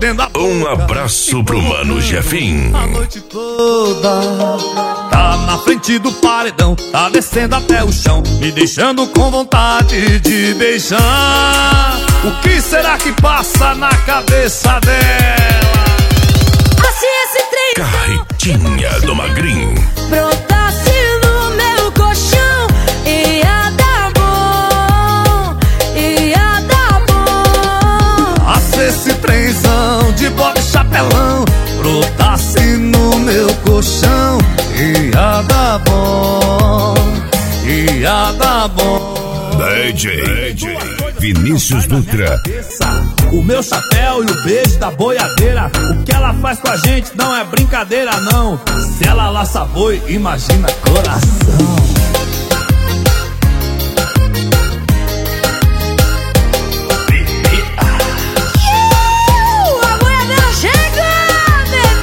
mordendo a boca. Um abraço pro Mano Jefinho. A noite toda tá na frente do paredão, tá descendo até o chão, me deixando com vontade de beijar. O que será que passa na cabeça dela? Se esse trem Carretinha do Magrinho brotasse no meu colchão, ia dar bom, ia dar bom. Se esse trenzão de bota e chapelão brotasse no meu colchão, ia dar bom, ia dar bom. DJ Vinícius Dutra. O meu chapéu e o beijo da boiadeira, o que ela faz com a gente não é brincadeira não. Se ela laça boi, imagina coração. A boiadeira chega,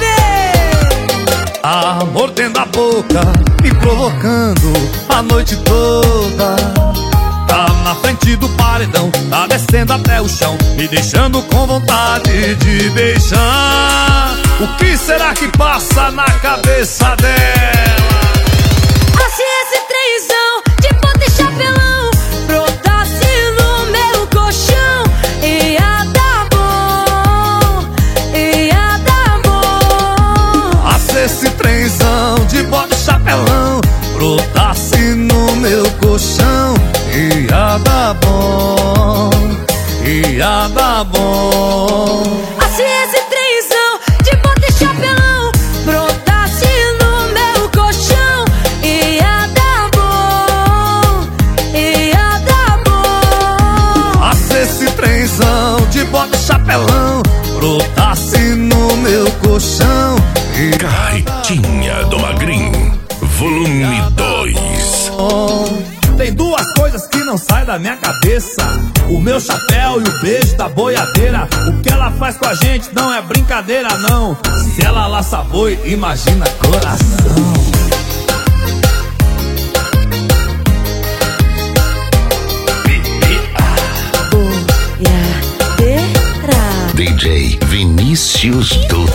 bebê. Mordendo a boca, me provocando a noite toda. Tá na frente do paredão, tá descendo até o chão, me deixando com vontade de beijar. O que será que passa na cabeça dela? Se esse trenzão de bota e chapelão brotasse no meu colchão, ia dar bom, ia dar bom. Se esse trenzão de bota e chapelão brotasse no meu colchão, ia dar bom, ia dar bom. Se esse trenzão de bota e chapelão brotasse no meu colchão, ia dar bom, ia dar bom. Se esse trenzão de bota e chapelão brotasse no meu colchão, Carretinha do Magrinho, volume 2. Tem duas coisas que não saem da minha cabeça: o meu chapéu e o beijo da boiadeira. O que ela faz com a gente não é brincadeira não. Se ela laça boi, imagina coração. Boiadeira. DJ Vinícius Dutra.